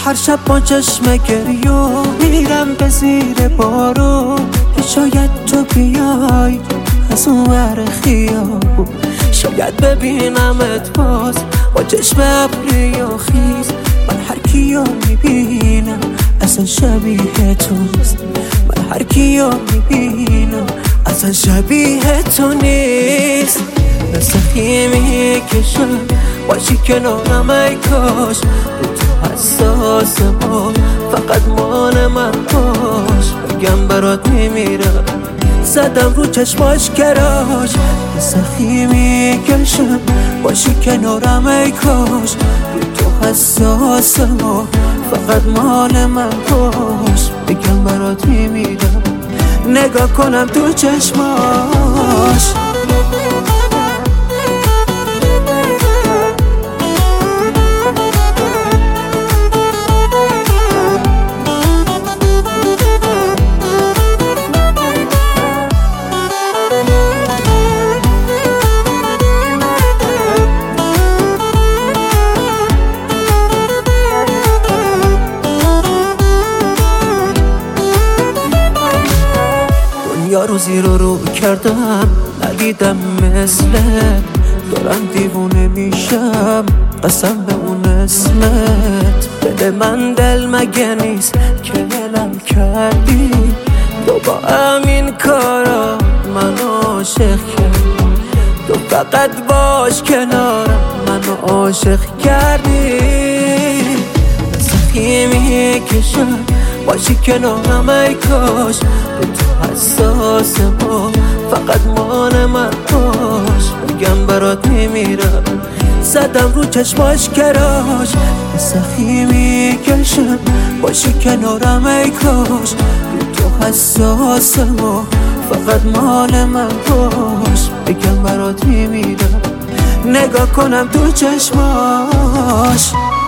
هر شب با چشم گریو میرم به زیر بارو که شاید تو بیای از اون ور خیابون، شاید ببینمت باز با چشم ابری و خیز. من هر کیو میبینم اصلا شبیه توست، من هر کیو میبینم اصلا شبیه تو نیست. مثل خیمی کشم باشی کنارم ای کاش، رو تو حساسم فقط مال من باش. بگم برات میمیرم زدم رو چشماش کراش. مثل خیمی کشم باشی کنارم ای کاش، رو تو حساسم فقط مال من باش. بگم برات میمیرم نگاه کنم تو چشماش. رو زیر رو کردم ندیدم مثلت، دارم دیوونه میشم قسم به اون اسمت. بده من دل مگه نیست که دلم کردی، تو با همین کارا منو عاشق کردی. تو فقط باش کنارم منو عاشق کردی. مثل خیمی کشم باشی کنارم ای کاش، به تو حساسم فقط مال من باش. بگم برات میمیرم زدم رو چشماش کراش. مثل خیمی کشم باشی کنارم ای کاش، به تو حساسم فقط مال من باش. بگم برات میمیرم نگاه کنم تو چشماش.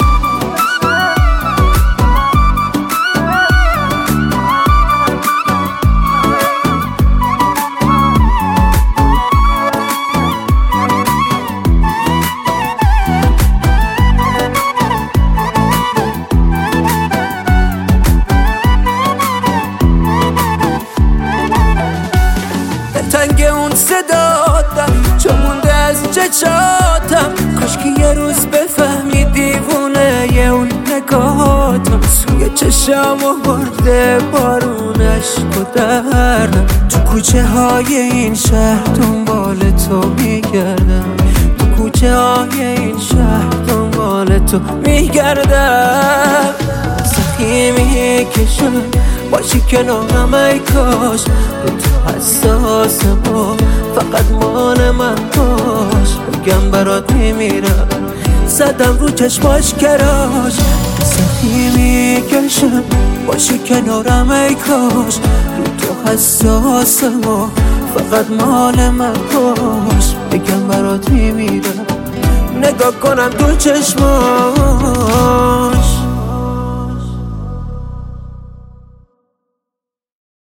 تنگ اون صداتم چون مونده از چشاتم، کاش که یه روز بفهمی دیوونه یه اون نگاتم. سوی چشم و برده بارونش و دردم، تو کوچه های این شهر دنبال تو میگردم، تو کوچه های این شهر دنبال تو میگردم. سخیمی کشم باشی کنارم ای کاش، به تو حساسم فقط مال من باش. بگم برات میمیرم زدم رو چشماش کراش. سخیمی کشم باشی کنارم ای کاش، رو تو حساسم فقط مال من باش. بگم برات میمیرم نگاه کنم تو چشماش.